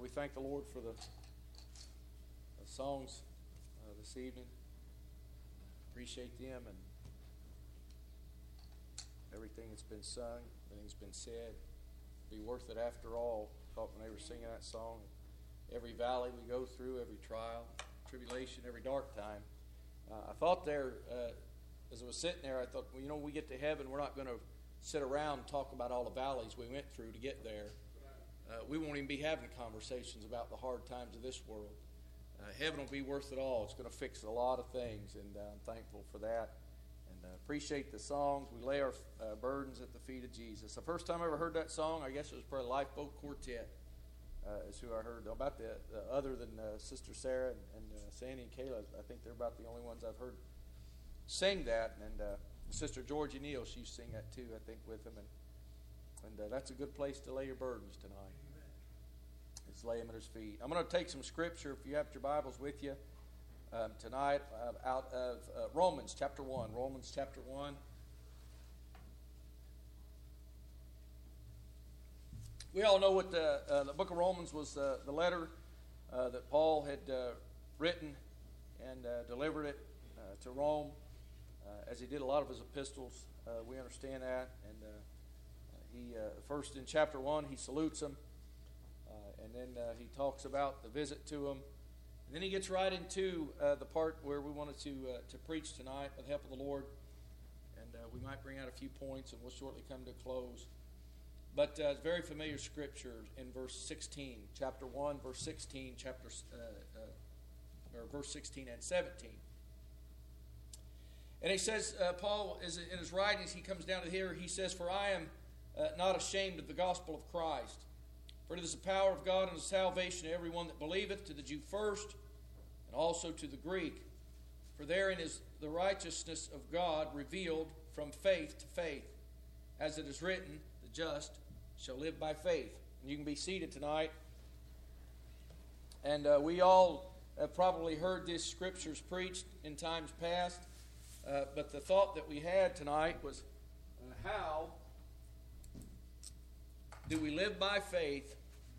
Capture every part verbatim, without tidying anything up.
we thank the Lord for the, the songs uh, this evening. Appreciate them and everything that's been sung, everything's been said. Be worth it after all. I thought when they were singing that song, every valley we go through, every trial, tribulation, every dark time. Uh, I thought there, uh, as I was sitting there, I thought, well, you know, when we get to heaven, we're not going to sit around and talk about all the valleys we went through to get there. Uh, we won't even be having conversations about the hard times of this world. Uh, heaven will be worth it all. It's going to fix a lot of things, and uh, I'm thankful for that. And uh, appreciate the songs. We lay our uh, burdens at the feet of Jesus. The first time I ever heard that song, I guess it was probably Lifeboat Quartet. Uh, is who I heard about the uh, other than uh, Sister Sarah and, and uh, Sandy and Kayla. I think they're about the only ones I've heard sing that. And uh, Sister Georgie Neal, she used to sing that too, I think, with them. And and uh, that's a good place to lay your burdens tonight. It's lay them at His feet. I'm going to take some scripture, if you have your Bibles with you, um, tonight uh, out of uh, Romans chapter one. Romans chapter one. We all know what the, uh, the book of Romans was, uh, the letter uh, that Paul had uh, written and uh, delivered it uh, to Rome, uh, as he did a lot of his epistles. Uh, we understand that. And uh, he uh, first in chapter one, he salutes them, uh, and then uh, he talks about the visit to them. And then he gets right into uh, the part where we wanted to uh, to preach tonight with the help of the Lord. And uh, we might bring out a few points, and we'll shortly come to a close. But uh, it's very familiar scripture in verse sixteen, chapter one, verse sixteen, chapter uh, uh, or verse sixteen and seventeen. And he says, uh, Paul, is in his writings, he comes down to here. He says, "For I am uh, not ashamed of the gospel of Christ, for it is the power of God unto salvation to everyone that believeth, to the Jew first, and also to the Greek. For therein is the righteousness of God revealed from faith to faith, as it is written, the just shall live by faith." And you can be seated tonight. And uh, we all have probably heard these scriptures preached in times past. Uh, but the thought that we had tonight was, uh, how do we live by faith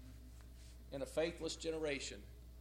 in a faithless generation?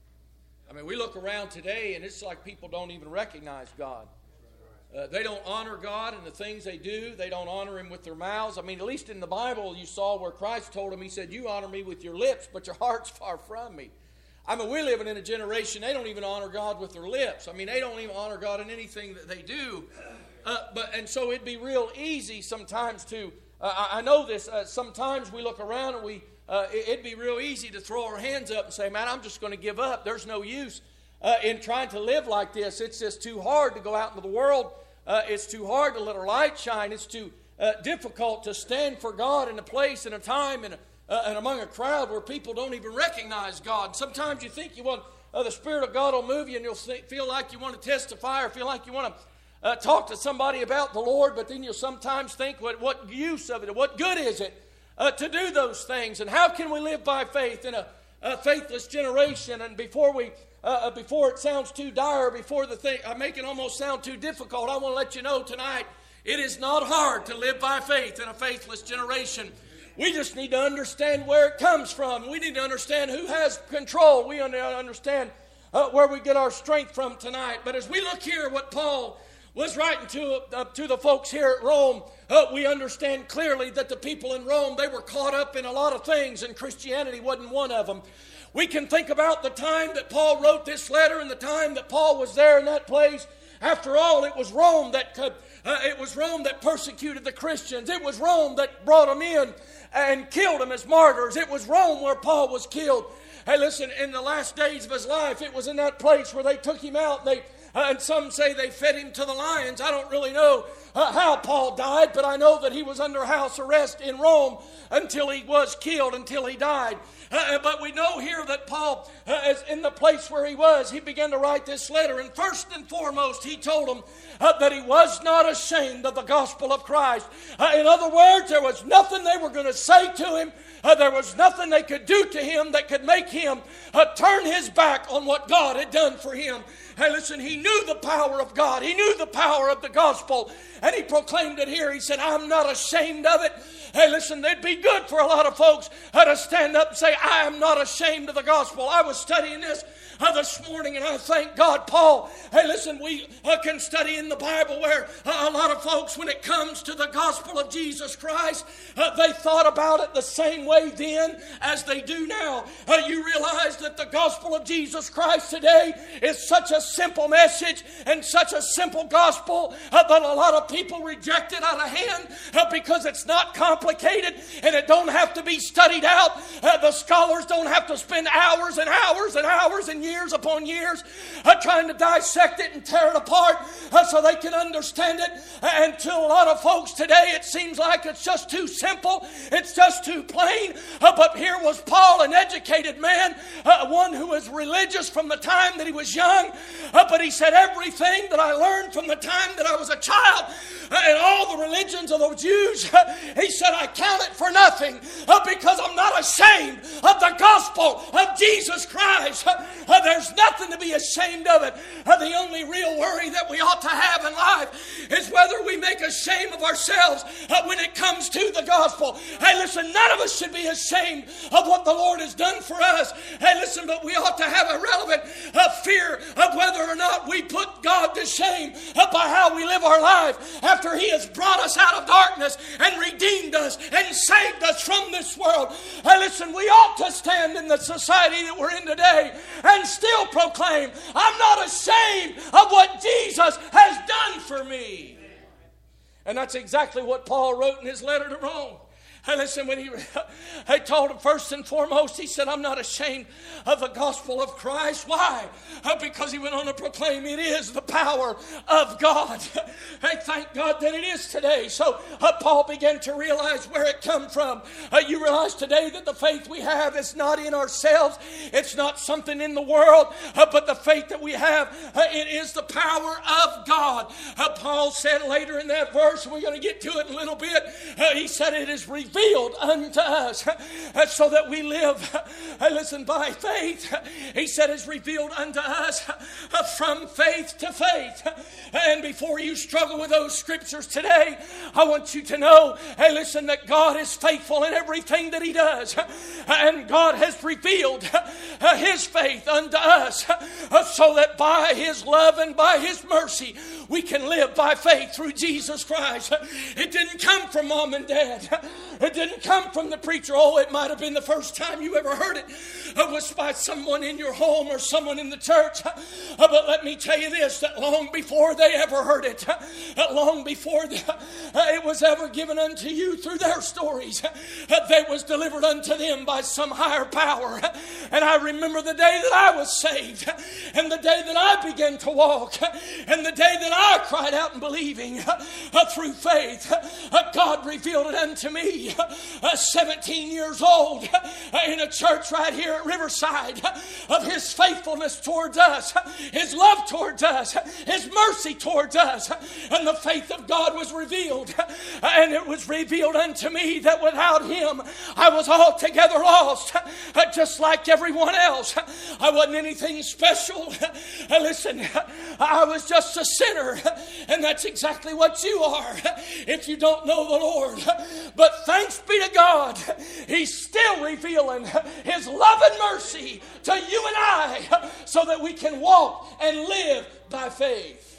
I mean, we look around today and it's like people don't even recognize God. Uh, they don't honor God in the things they do. They don't honor Him with their mouths. I mean, at least in the Bible you saw where Christ told them, He said, "You honor me with your lips, but your heart's far from me." I mean, we're living in a generation, they don't even honor God with their lips. I mean, they don't even honor God in anything that they do. Uh, but and so it'd be real easy sometimes to, uh, I, I know this, uh, sometimes we look around and we, uh, it, it'd be real easy to throw our hands up and say, "Man, I'm just going to give up. There's no use uh, in trying to live like this. It's just too hard to go out into the world. Uh, it's too hard to let our light shine. It's too uh, difficult to stand for God in a place and a time and, a, uh, and among a crowd where people don't even recognize God." Sometimes you think you want, uh, the Spirit of God will move you and you'll think, feel like you want to testify or feel like you want to uh, talk to somebody about the Lord, but then you'll sometimes think, what, what use of it? What good is it uh, to do those things? And how can we live by faith in a, a faithless generation? And before we Uh, before it sounds too dire, before the thing, I make it almost sound too difficult, I want to let you know tonight, it is not hard to live by faith in a faithless generation. We just need to understand where it comes from. We need to understand who has control. We understand uh, where we get our strength from tonight. But as we look here what Paul was writing to, uh, to the folks here at Rome, uh, we understand clearly that the people in Rome, they were caught up in a lot of things, and Christianity wasn't one of them. We can think about the time that Paul wrote this letter and the time that Paul was there in that place. After all, it was Rome that uh, it was Rome that persecuted the Christians. It was Rome that brought them in and killed them as martyrs. It was Rome where Paul was killed. Hey, listen, in the last days of his life, it was in that place where they took him out and they Uh, and some say they fed him to the lions. I don't really know uh, how Paul died, but I know that he was under house arrest in Rome until he was killed, until he died. Uh, but we know here that Paul, uh, is in the place where he was, he began to write this letter. And first and foremost, he told them uh, that he was not ashamed of the gospel of Christ. Uh, in other words, there was nothing they were going to say to him. Uh, there was nothing they could do to him that could make him uh, turn his back on what God had done for him. Hey, listen, he knew the power of God. He knew the power of the gospel. And he proclaimed it here. He said, "I'm not ashamed of it. Hey, listen, it'd be good for a lot of folks uh, to stand up and say, I am not ashamed of the gospel. I was studying this uh, this morning, and I thank God, Paul. Hey, listen, we uh, can study in the Bible where uh, a lot of folks, when it comes to the gospel of Jesus Christ, uh, they thought about it the same way then as they do now. Uh, you realize that the gospel of Jesus Christ today is such a simple message and such a simple gospel uh, that a lot of people reject it out of hand uh, because it's not complicated and it don't have to be studied out. Uh, the scholars don't have to spend hours and hours and hours and years upon years uh, trying to dissect it and tear it apart uh, so they can understand it. And to a lot of folks today, it seems like it's just too simple. It's just too plain. Uh, but here was Paul, an educated man, uh, one who was religious from the time that he was young. Uh, but he said, everything that I learned from the time that I was a child uh, and all the religions of the Jews, uh, he said, I count it for nothing uh, because I'm not ashamed of the gospel of Jesus Christ. Uh, uh, there's nothing to be ashamed of it. Uh, the only real worry that we ought to have in life is whether we make a shame of ourselves uh, when it comes to the gospel. Hey, listen, none of us should be ashamed of what the Lord has done for us. Hey, listen, but we ought to have a relevant uh, fear of whether or not we put God to shame uh, by how we live our life after He has brought us out of darkness and redeemed us and saved us from this world. Hey, listen, we ought to stand in the society that we're in today and still proclaim, I'm not ashamed of what Jesus has done for me. And that's exactly what Paul wrote in his letter to Rome. Hey, listen, when he, he told him first and foremost, he said, I'm not ashamed of the gospel of Christ. Why? Uh, because he went on to proclaim it is the power of God. Hey, thank God that it is today. So uh, Paul began to realize where it come from. Uh, you realize today that the faith we have is not in ourselves. It's not something in the world, uh, but the faith that we have, uh, it is the power of God. Uh, Paul said later in that verse, and we're going to get to it in a little bit, uh, he said it is revealed revealed unto us uh, so that we live, uh, listen, by faith. He said it's revealed unto us uh, from faith to faith. And before you struggle with those scriptures today, I want you to know, hey, listen, that God is faithful in everything that He does. And God has revealed uh, His faith unto us uh, so that by His love and by His mercy, we can live by faith through Jesus Christ. It didn't come from mom and dad. It didn't come from the preacher. Oh, it might have been the first time you ever heard it. It was by someone in your home or someone in the church. But let me tell you this, that long before they ever heard it, long before it was ever given unto you through their stories, they was delivered unto them by some higher power. And I remember the day that I was saved, and the day that I began to walk, and the day that I cried out in believing through faith. God revealed it unto me. Uh, seventeen years old uh, in a church right here at Riverside, uh, of His faithfulness towards us, uh, His love towards us, uh, His mercy towards us, uh, and the faith of God was revealed. Uh, and it was revealed unto me that without Him I was altogether lost, uh, just like everyone else. Uh, I wasn't anything special. Uh, listen, uh, I was just a sinner, uh, and that's exactly what you are uh, if you don't know the Lord. Uh, but thanks be to God, He's still revealing His love and mercy to you and I so that we can walk and live by faith.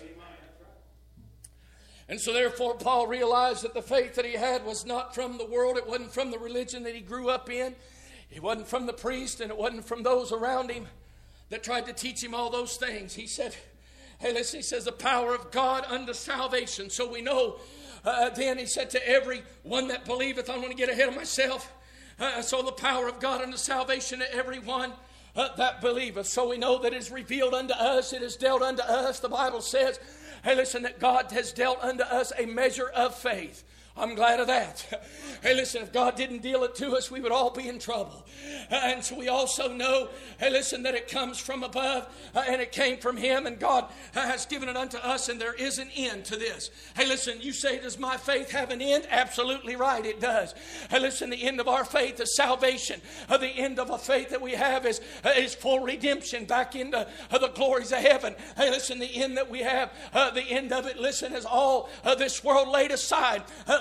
And so therefore Paul realized that the faith that he had was not from the world. It wasn't from the religion that he grew up in. It wasn't from the priest, and it wasn't from those around him that tried to teach him all those things. He said, hey, listen, he says the power of God unto salvation. So we know Uh, then he said, to every one that believeth, I want to get ahead of myself. Uh, so the power of God unto salvation to every one uh, that believeth. So we know that it is revealed unto us. It is dealt unto us. The Bible says, hey, listen, that God has dealt unto us a measure of faith. I'm glad of that. Hey, listen, if God didn't deal it to us, we would all be in trouble. Uh, and so we also know, hey, listen, that it comes from above uh, and it came from Him, and God uh, has given it unto us, and there is an end to this. Hey, listen, you say, does my faith have an end? Absolutely right, it does. Hey, listen, the end of our faith is salvation. Uh, the end of a faith that we have is, uh, is full redemption back into uh, the glories of heaven. Hey, listen, the end that we have, uh, the end of it, listen, is all uh, this world laid aside. Uh,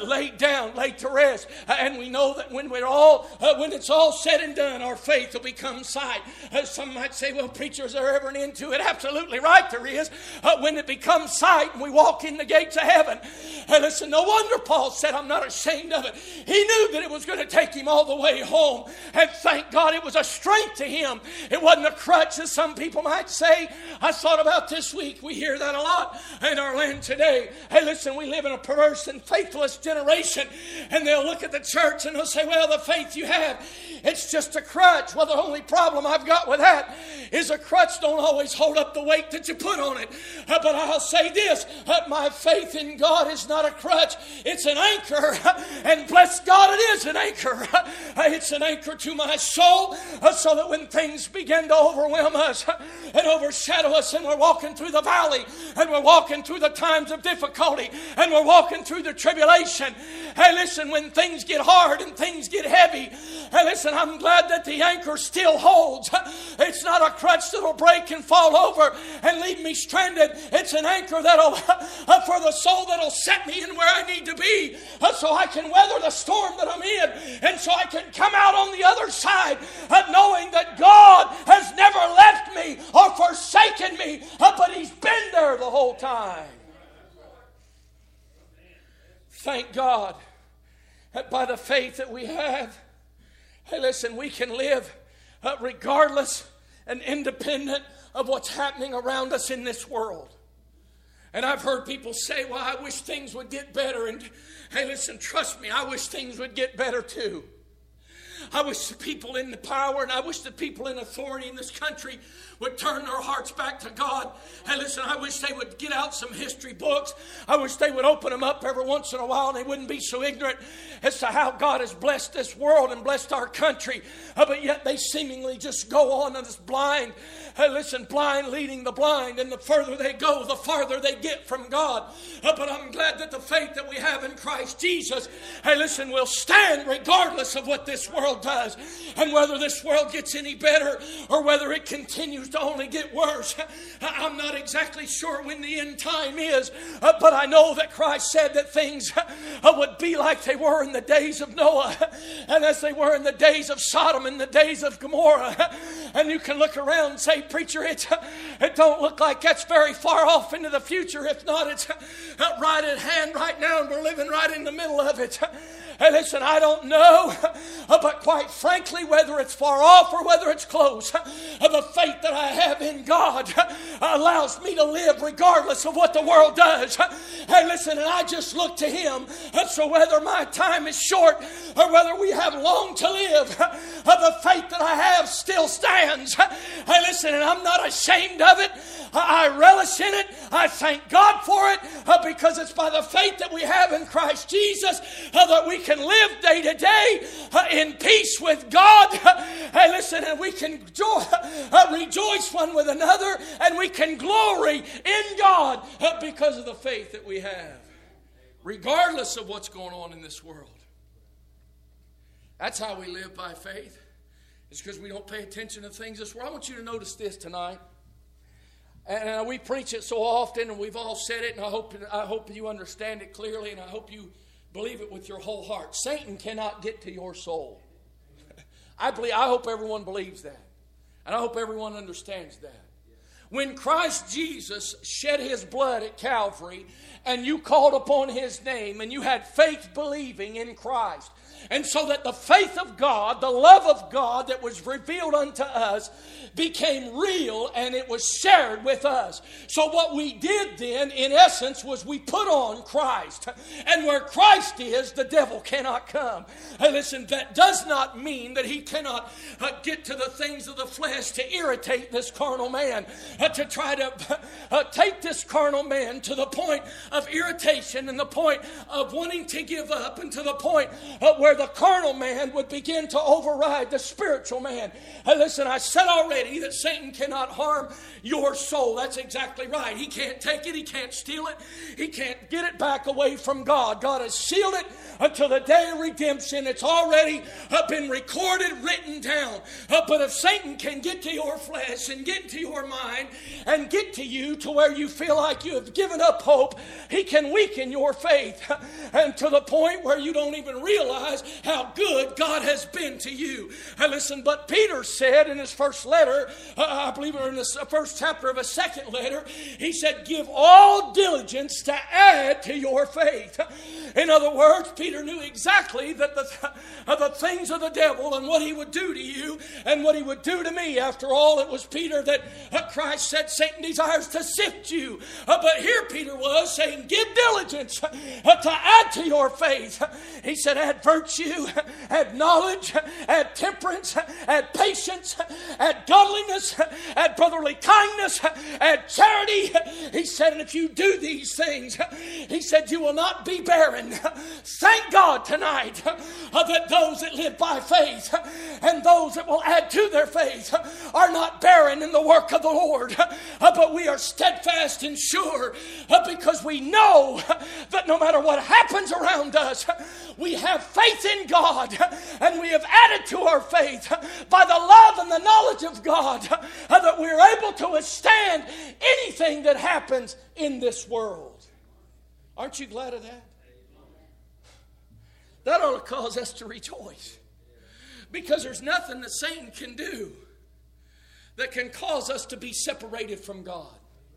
uh, laid down, laid to rest. Uh, and we know that when we're all, uh, when it's all said and done, our faith will become sight. Uh, some might say, well, preacher, is there ever an end to it? Absolutely right there is. Uh, when it becomes sight and we walk in the gates of heaven. Uh, listen, no wonder Paul said, I'm not ashamed of it. He knew that it was going to take him all the way home. And thank God it was a strength to him. It wasn't a crutch, as some people might say. I thought about this week. We hear that a lot in our land today. Hey, listen, we live in a perverse and faithless generation. And they'll look at the church and they'll say, well, the faith you have, it's just a crutch. Well, the only problem I've got with that is a crutch don't always hold up the weight that you put on it. Uh, but I'll say this, uh, my faith in God is not a crutch. It's an anchor. And bless God, it is an anchor. Uh, it's an anchor to my soul, uh, so that when things begin to overwhelm us uh, and overshadow us, and we're walking through the valley, and we're walking through the times of difficulty, and we're walking through the tribulation. Hey, listen, when things get hard and things get heavy, hey, listen, I'm glad that the anchor still holds. It's not a crutch that'll break and fall over and leave me stranded. It's an anchor that'll, uh, for the soul, that'll set me in where I need to be, uh, so I can weather the storm that I'm in, and so I can come out on the other side, uh, knowing that God has never left me or forsaken me, uh, but He's been there the whole time. Thank God that by the faith that we have, hey, listen, we can live uh, regardless and independent of what's happening around us in this world. And I've heard people say, well, I wish things would get better. And hey, listen, trust me, I wish things would get better too. I wish the people in the power and I wish the people in authority in this country would turn their hearts back to God. Hey, listen, I wish they would get out some history books. I wish they would open them up every once in a while and they wouldn't be so ignorant as to how God has blessed this world and blessed our country. Uh, but yet they seemingly just go on and is blind. Hey, listen, blind leading the blind. And the further they go, the farther they get from God. Uh, but I'm glad that the faith that we have in Christ Jesus, hey, listen, will stand regardless of what this world does. And whether this world gets any better or whether it continues to only get worse. I'm not exactly sure when the end time is, uh, but I know that Christ said that things uh, would be like they were in the days of Noah, and as they were in the days of Sodom and the days of Gomorrah. And you can look around and say, preacher, it, it don't look like that's very far off into the future. If not, it's uh, right at hand right now, and we're living right in the middle of it. Hey, listen, I don't know, but quite frankly, whether it's far off or whether it's close, the faith that I have in God allows me to live regardless of what the world does. Hey, listen, and I just look to Him. So whether my time is short or whether we have long to live, the faith that I have still stands. Hey, listen, and I'm not ashamed of it. I relish in it. I thank God for it, because it's by the faith that we have in Christ Jesus that we can live day to day in peace with God. Hey, listen, and we can joy, rejoice one with another, and we can glory in God because of the faith that we have, regardless of what's going on in this world. That's how we live by faith. It's because we don't pay attention to things this world. I want you to notice this tonight. And we preach it so often, and we've all said it, and I hope I hope you understand it clearly, and I hope you believe it with your whole heart. Satan cannot get to your soul. I believe. I hope everyone believes that, and I hope everyone understands that. When Christ Jesus shed His blood at Calvary, and you called upon His name, and you had faith believing in Christ, and so that the faith of God, the love of God that was revealed unto us became real, and it was shared with us. So what we did then, in essence, was we put on Christ. And where Christ is, the devil cannot come. Hey, listen, that does not mean that he cannot uh, get to the things of the flesh to irritate this carnal man, uh, to try to uh, take this carnal man to the point of irritation and the point of wanting to give up, and to the point uh, where the carnal man would begin to override the spiritual man. Hey, listen, I said already that Satan cannot harm your soul. That's exactly right. He can't take it. He can't steal it. He can't get it back away from God. God has sealed it until the day of redemption. It's already uh, been recorded, written down. Uh, but if Satan can get to your flesh and get into your mind mind and get to you to where you feel like you have given up hope. He can weaken your faith and to the point where you don't even realize how good God has been to you. And listen, but Peter said in his first letter, uh, I believe in the first chapter of his second letter, he said, give all diligence to add to your faith. In other words, Peter knew exactly that the, uh, the things of the devil and what he would do to you and what he would do to me. After all, it was Peter that uh, Christ said Satan desires to sift you. Uh, but here Peter was saying, give diligence uh, to add to your faith. He said, add virtue, add knowledge, add temperance, add patience, add godliness, add brotherly kindness, add charity. He said, and if you do these things, he said, you will not be barren. Thank God tonight uh, that those that live by faith and those that will add to their faith are not barren in the work of the Lord, uh, but we are steadfast and sure uh, because we know that no matter what happens around us, we have faith in God, and we have added to our faith by the love and the knowledge of God uh, that we're able to withstand anything that happens in this world. Aren't you glad of that? That ought to cause us to rejoice, because there's nothing that Satan can do that can cause us to be separated from God.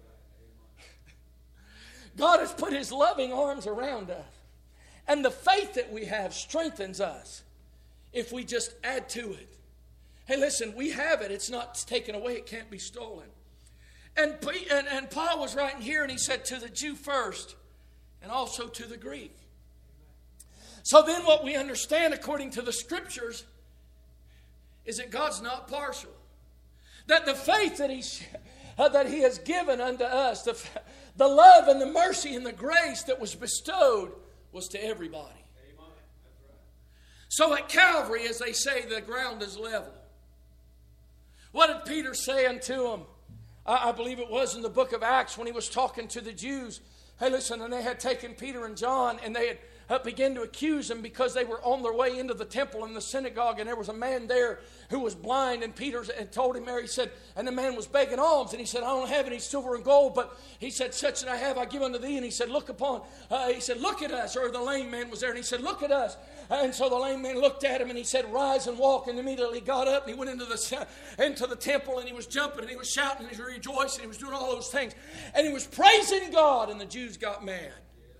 God has put his loving arms around us, and the faith that we have strengthens us if we just add to it. Hey, listen, we have it. It's not taken away. It can't be stolen. And, and, and Paul was writing here, and he said, to the Jew first, and also to the Greek. So then what we understand according to the Scriptures is that God's not partial. That the faith that he, uh, that he has given unto us, the, the love and the mercy and the grace that was bestowed was to everybody. Amen. So at Calvary, as they say, the ground is level. What did Peter say unto them? I, I believe it was in the book of Acts when he was talking to the Jews. Hey, listen, and they had taken Peter and John, and they had Uh, began to accuse him because they were on their way into the temple in the synagogue, and there was a man there who was blind, and Peter had told him there, he said, and the man was begging alms, and he said, I don't have any silver and gold, but he said, such that I have I give unto thee. And he said, look upon, uh, he said, look at us. Or the lame man was there, and he said, look at us. And so the lame man looked at him, and he said, rise and walk. And immediately got up, and he went into the into the temple, and he was jumping, and he was shouting, and he was rejoicing, and he was doing all those things, and he was praising God, and the Jews got mad.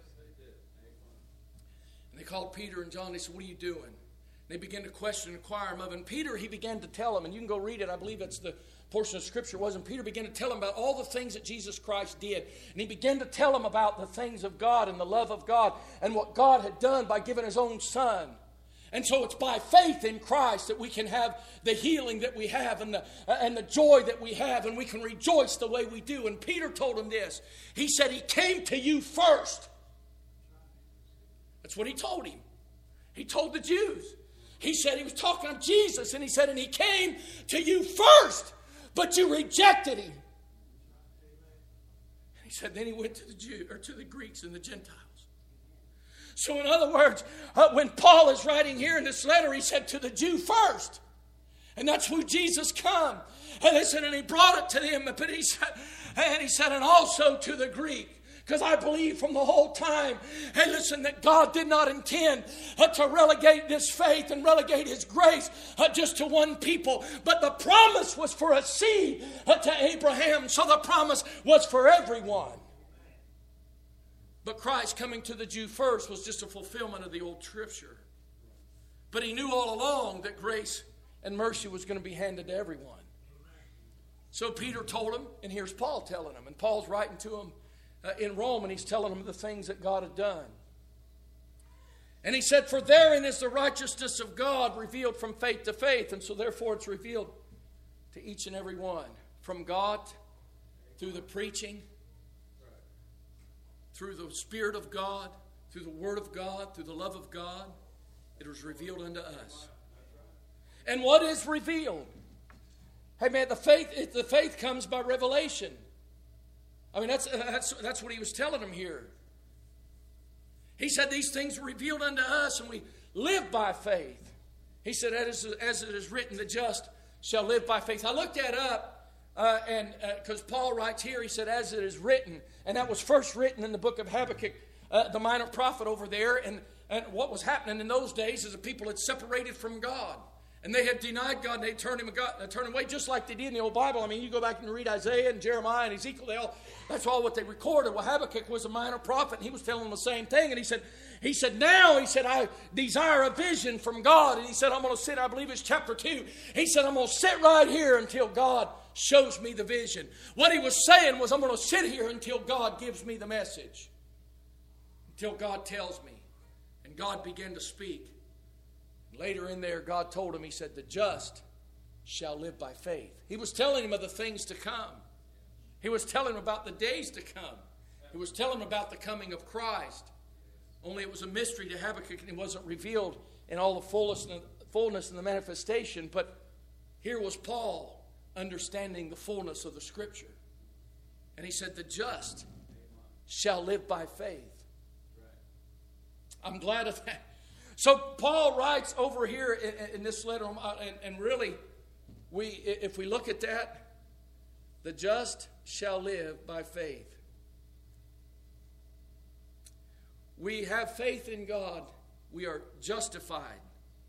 They called Peter and John. They said, what are you doing? And they began to question and inquire him of. And Peter, he began to tell them, and you can go read it. I believe that's the portion of Scripture was. And Peter began to tell them about all the things that Jesus Christ did. And he began to tell them about the things of God and the love of God and what God had done by giving his own Son. And so it's by faith in Christ that we can have the healing that we have and the, uh, and the joy that we have, and we can rejoice the way we do. And Peter told him this. He said, he came to you first. That's what he told him. He told the Jews. He said he was talking to Jesus, and he said, and he came to you first, but you rejected him. And he said, then he went to the Jew or to the Greeks and the Gentiles. So in other words, uh, when Paul is writing here in this letter, he said to the Jew first. And that's who Jesus come. And listen, and he brought it to them, but he said, and he said, and also to the Greek. Because I believe from the whole time, hey, listen, that God did not intend uh, to relegate this faith and relegate his grace uh, just to one people. But the promise was for a seed uh, to Abraham. So the promise was for everyone. But Christ coming to the Jew first was just a fulfillment of the old Scripture. But he knew all along that grace and mercy was going to be handed to everyone. So Peter told him, and here's Paul telling him. And Paul's writing to him Uh, in Rome, and he's telling them the things that God had done. And he said, for therein is the righteousness of God revealed from faith to faith. And so therefore it's revealed to each and every one. From God, through the preaching, through the Spirit of God, through the Word of God, through the love of God, it was revealed unto us. And what is revealed? Hey man, the faith, the faith comes by revelation. I mean, that's, that's, that's what he was telling them here. He said these things are revealed unto us, and we live by faith. He said, as, as it is written, the just shall live by faith. I looked that up Uh, and because uh, Paul writes here, he said, as it is written, and that was first written in the book of Habakkuk, uh, the minor prophet over there. And, and what was happening in those days is the people had separated from God. And they had denied God, and they turned him, God, turned him away, just like they did in the old Bible. I mean, you go back and read Isaiah and Jeremiah and Ezekiel, they all, that's all what they recorded. Well, Habakkuk was a minor prophet, and he was telling them the same thing. And he said, he said, now, he said, I desire a vision from God. And he said, I'm going to sit, I believe it's chapter two. He said, I'm going to sit right here until God shows me the vision. What he was saying was, I'm going to sit here until God gives me the message. Until God tells me. And God began to speak. Later in there, God told him, he said, the just shall live by faith. He was telling him of the things to come. He was telling him about the days to come. He was telling him about the coming of Christ. Only it was a mystery to Habakkuk, and it wasn't revealed in all the fullness and the, fullness and the manifestation. But here was Paul understanding the fullness of the Scripture. And he said, the just shall live by faith. I'm glad of that. So Paul writes over here in, in this letter, and, and really, we if we look at that, the just shall live by faith. We have faith in God. We are justified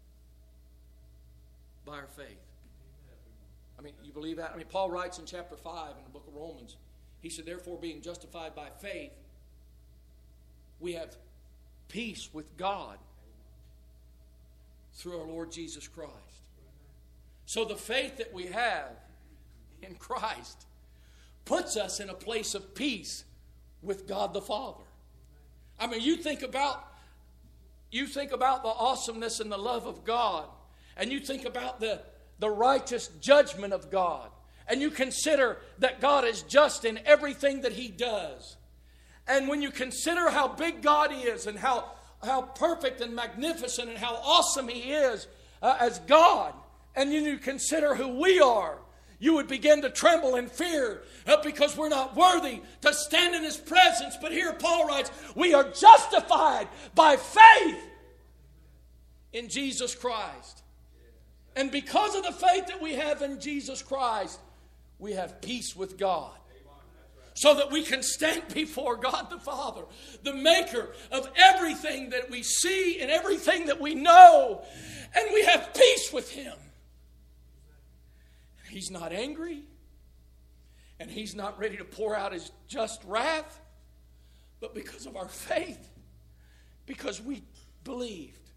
by our faith. I mean, you believe that? I mean, Paul writes in chapter five in the book of Romans, he said, therefore, being justified by faith, we have peace with God through our Lord Jesus Christ. So the faith that we have in Christ puts us in a place of peace with God the Father. I mean, you think about you think about the awesomeness and the love of God, and you think about the, the righteous judgment of God, and you consider that God is just in everything that He does. And when you consider how big God is and how how perfect and magnificent and how awesome He is uh, as God, and you consider who we are, you would begin to tremble in fear uh, because we're not worthy to stand in His presence. But here Paul writes, we are justified by faith in Jesus Christ. And because of the faith that we have in Jesus Christ, we have peace with God. So that we can stand before God the Father, the maker of everything that we see and everything that we know. And we have peace with Him. He's not angry. And He's not ready to pour out His just wrath. But because of our faith, because we believed.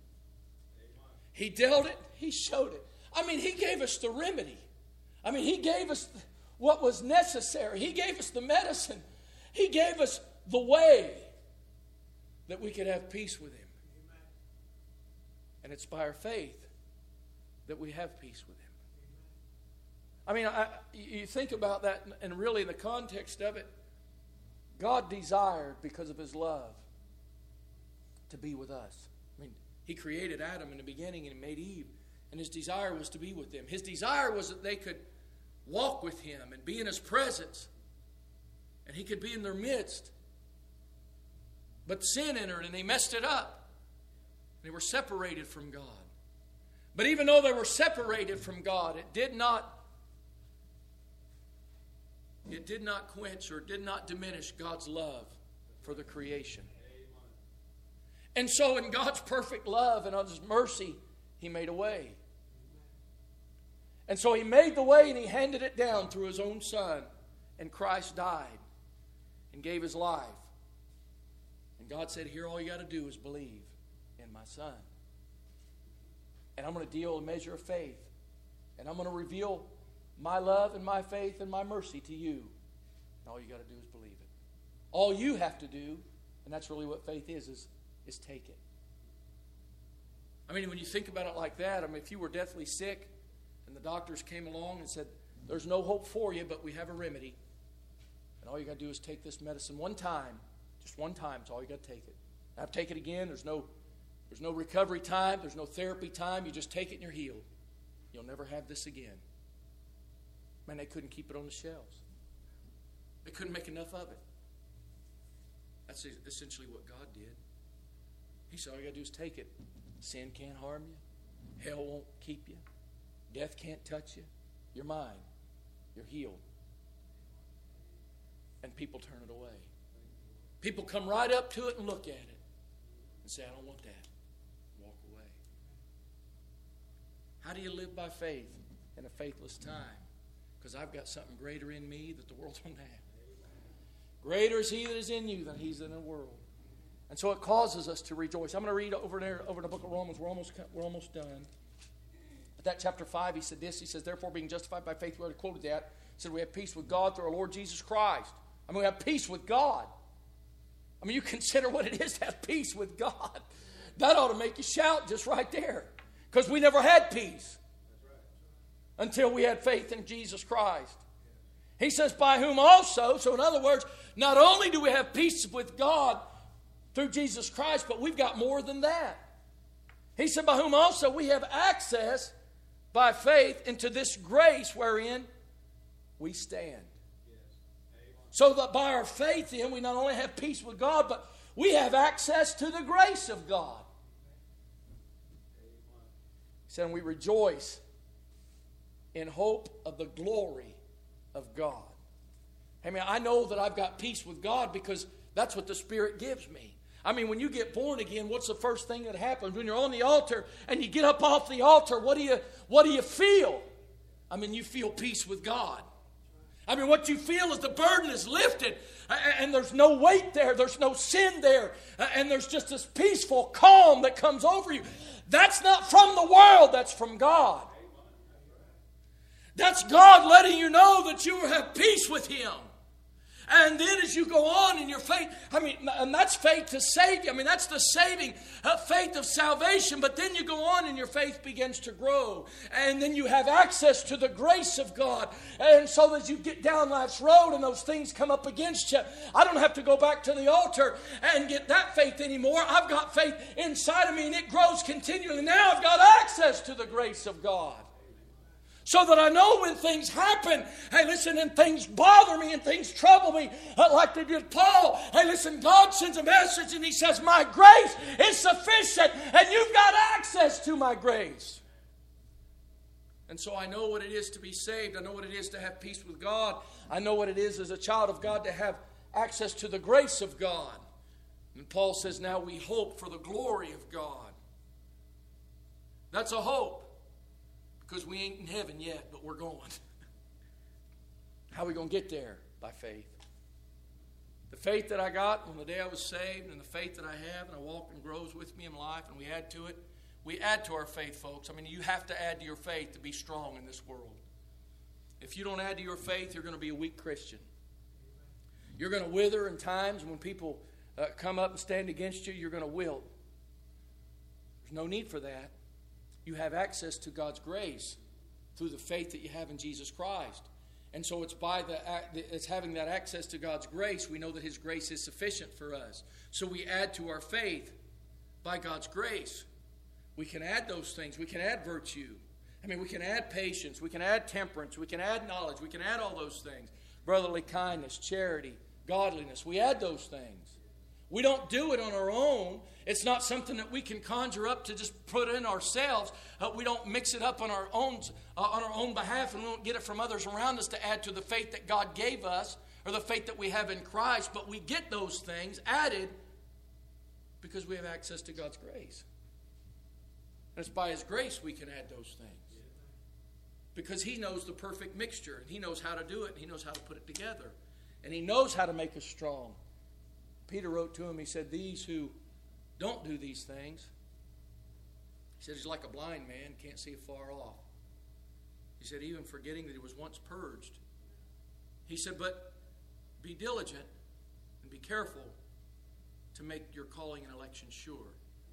He dealt it. He showed it. I mean, He gave us the remedy. I mean, He gave us what was necessary. He gave us the medicine. He gave us the way that we could have peace with Him. And it's by our faith that we have peace with Him. I mean, I, you think about that, and really in the context of it, God desired, because of His love, to be with us. I mean, He created Adam in the beginning and He made Eve, and His desire was to be with them. His desire was that they could walk with Him and be in His presence, and He could be in their midst. But sin entered and they messed it up. They were separated from God. But even though they were separated from God, it did not it did not quench or did not diminish God's love for the creation. And so in God's perfect love and on His mercy, He made a way. And so He made the way and He handed it down through His own Son. And Christ died and gave His life. And God said, here all you got to do is believe in my Son. And I'm going to deal a measure of faith. And I'm going to reveal my love and my faith and my mercy to you. And all you got to do is believe it. All you have to do, and that's really what faith is, is, is take it. I mean, when you think about it like that, I mean, if you were deathly sick and the doctors came along and said, there's no hope for you, but we have a remedy. And all you got to do is take this medicine one time. Just one time is all you got to take it. Now, take it again. There's no, there's no recovery time. There's no therapy time. You just take it and you're healed. You'll never have this again. Man, they couldn't keep it on the shelves. They couldn't make enough of it. That's essentially what God did. He said, all you got to do is take it. Sin can't harm you. Hell won't keep you. Death can't touch you. You're mine. you're healed. And people turn it away. People come right up to it and look at it and say, I don't want that. Walk away. How do you live by faith in a faithless time? Because I've got something greater in me that the world don't have. Greater is He that is in you than He's in the world. And so it causes us to rejoice. I'm going to read over there, over the book of Romans. We're almost, we're almost done. At that chapter five, he said this. He says, therefore, being justified by faith, we already quoted that. He said, we have peace with God through our Lord Jesus Christ. I mean, we have peace with God. I mean, you consider what it is to have peace with God. That ought to make you shout just right there. Because we never had peace until we had faith in Jesus Christ. He says, by whom also, so in other words, not only do we have peace with God through Jesus Christ, but we've got more than that. He said, by whom also we have access by faith into this grace wherein we stand. So that by our faith in, we not only have peace with God, but we have access to the grace of God. He said, and we rejoice in hope of the glory of God. I mean, I know that I've got peace with God because that's what the Spirit gives me. I mean, when you get born again, what's the first thing that happens? When you're on the altar and you get up off the altar, what do you, what do you feel? I mean, you feel peace with God. I mean, what you feel is the burden is lifted and there's no weight there. There's no sin there. And there's just this peaceful calm that comes over you. That's not from the world. That's from God. That's God letting you know that you have peace with Him. And then as you go on in your faith, I mean, and that's faith to save you. I mean, that's the saving uh, faith of salvation. But then you go on and your faith begins to grow. And then you have access to the grace of God. And so as you get down life's road and those things come up against you, I don't have to go back to the altar and get that faith anymore. I've got faith inside of me and it grows continually. Now I've got access to the grace of God. So that I know when things happen, hey, listen, and things bother me and things trouble me, uh, like they did Paul. Hey, listen, God sends a message and He says, my grace is sufficient and you've got access to my grace. And so I know what it is to be saved. I know what it is to have peace with God. I know what it is as a child of God to have access to the grace of God. And Paul says, now we hope for the glory of God. That's a hope. Because we ain't in heaven yet, but we're going. How are we going to get there? By faith. The faith that I got on the day I was saved and the faith that I have and I walk and grows with me in life and we add to it. We add to our faith, folks. I mean, you have to add to your faith to be strong in this world. If you don't add to your faith, you're going to be a weak Christian. You're going to wither in times when people uh, come up and stand against you. You're going to wilt. There's no need for that. You have access to God's grace through the faith that you have in Jesus Christ. And so it's by the it's having that access to God's grace, we know that His grace is sufficient for us. So we add to our faith by God's grace. We can add those things. We can add virtue. I mean, we can add patience. We can add temperance. We can add knowledge. We can add all those things. Brotherly kindness, charity, godliness. We add those things. We don't do it on our own. It's not something that we can conjure up to just put in ourselves. Uh, we don't mix it up on our own uh, on our own behalf, and we don't get it from others around us to add to the faith that God gave us or the faith that we have in Christ. But we get those things added because we have access to God's grace. And it's by His grace we can add those things. Because He knows the perfect mixture, and He knows how to do it, and He knows how to put it together. And He knows how to make us strong. Peter wrote to him, he said, these who don't do these things, he said, he's like a blind man, can't see afar off. He said, even forgetting that he was once purged. He said, but be diligent and be careful to make your calling and election sure.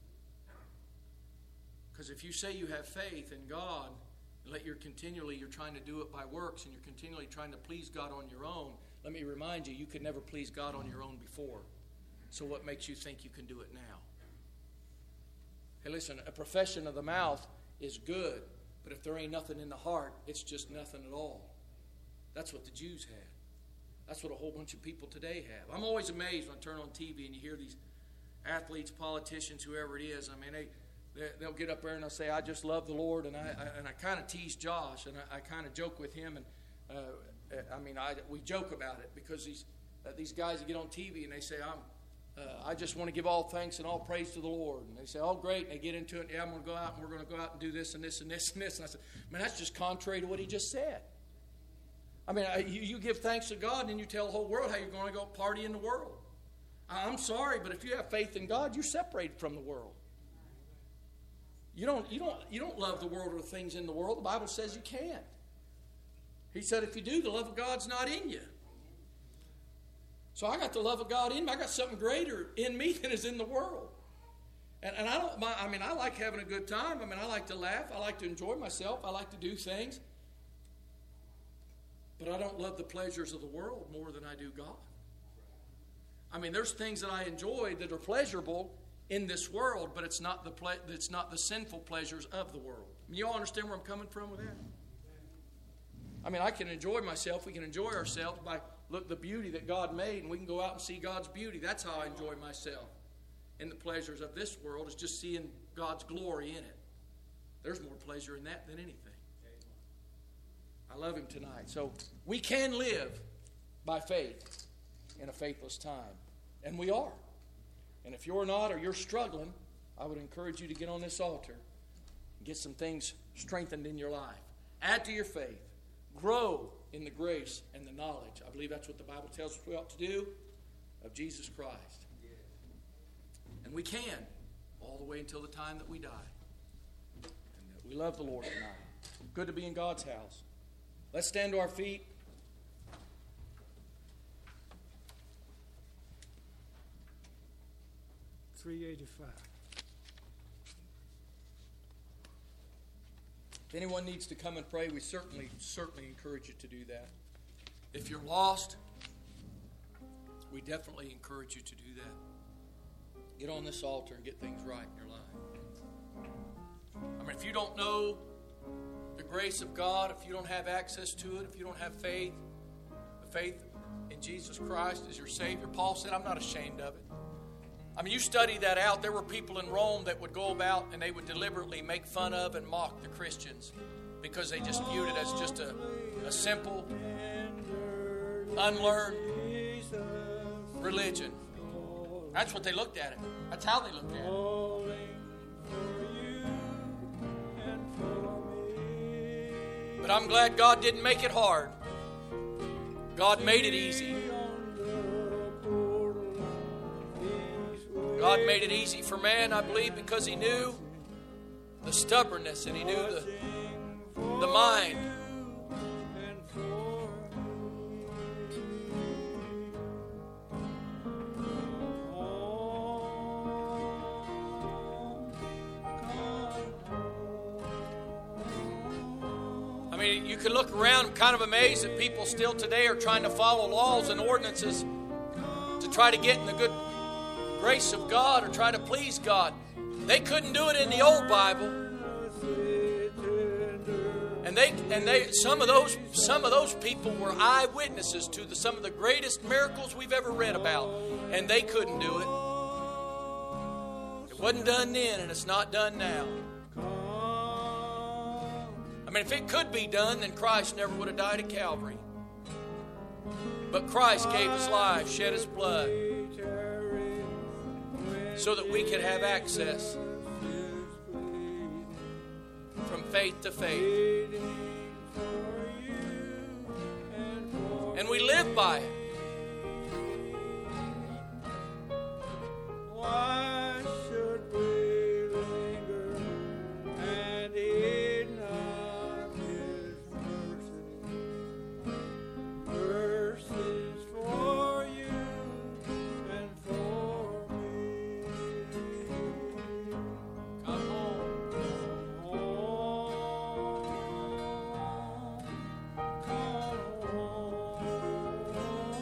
Because if you say you have faith in God, and let you're continually, you're trying to do it by works, and you're continually trying to please God on your own, let me remind you, you could never please God on your own before. So what makes you think you can do it now? Hey, listen, a profession of the mouth is good, but if there ain't nothing in the heart, it's just nothing at all. That's what the Jews had. That's what a whole bunch of people today have. I'm always amazed when I turn on T V and you hear these athletes, politicians, whoever it is. I mean, they, they'll get up there and they'll say, I just love the Lord. And I, I, and I kind of tease Josh, and I, I kind of joke with him. And Uh, I mean, I, we joke about it because these uh, these guys that get on T V and they say, "I'm, uh, I just want to give all thanks and all praise to the Lord." And they say, "Oh, great!" And they get into it. Yeah, I'm going to go out and we're going to go out and do this and this and this and this. And I said, "Man, that's just contrary to what he just said." I mean, I, you, you give thanks to God and then you tell the whole world how you're going to go party in the world. I'm sorry, but if you have faith in God, you're separated from the world. You don't, you don't, you don't love the world or the things in the world. The Bible says you can't. He said, if you do, the love of God's not in you. So I got the love of God in me. I got something greater in me than is in the world. And, and I don't. I mean, I like having a good time. I mean, I like to laugh. I like to enjoy myself. I like to do things. But I don't love the pleasures of the world more than I do God. I mean, there's things that I enjoy that are pleasurable in this world, but it's not the ple- it's not the sinful pleasures of the world. I mean, you all understand where I'm coming from with that? I mean, I can enjoy myself. We can enjoy ourselves by look the beauty that God made, and we can go out and see God's beauty. That's how I enjoy myself. In the pleasures of this world is just seeing God's glory in it. There's more pleasure in that than anything. I love him tonight. So we can live by faith in a faithless time. And we are. And if you're not or you're struggling, I would encourage you to get on this altar and get some things strengthened in your life. Add to your faith. Grow in the grace and the knowledge. I believe that's what the Bible tells us we ought to do of Jesus Christ. And we can all the way until the time that we die. And we love the Lord tonight. Good to be in God's house. Let's stand to our feet. three eighty-five. If anyone needs to come and pray, we certainly, certainly encourage you to do that. If you're lost, we definitely encourage you to do that. Get on this altar and get things right in your life. I mean, if you don't know the grace of God, if you don't have access to it, if you don't have faith, the faith in Jesus Christ as your Savior, Paul said, I'm not ashamed of it. I mean, you study that out. There were people in Rome that would go about and they would deliberately make fun of and mock the Christians because they just viewed it as just a, a simple, unlearned religion. That's what they looked at it. That's how they looked at it. But I'm glad God didn't make it hard. God made it easy. God made it easy for man, I believe, because He knew the stubbornness and He knew the, the mind. I mean, you can look around, I'm kind of amazed that people still today are trying to follow laws and ordinances to try to get in the good grace of God or try to please God. They couldn't do it in the old Bible. And they and they some of those some of those people were eyewitnesses to the, some of the greatest miracles we've ever read about. And they couldn't do it. It wasn't done then and it's not done now. I mean, if it could be done, then Christ never would have died at Calvary. But Christ gave His life, shed His blood, so that we could have access from faith to faith. And we live by it. Why should we linger and ignore His mercy? Mercies for you and for me. Come on, come on, come on.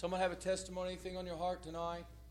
Someone have a testimony, anything on your heart tonight?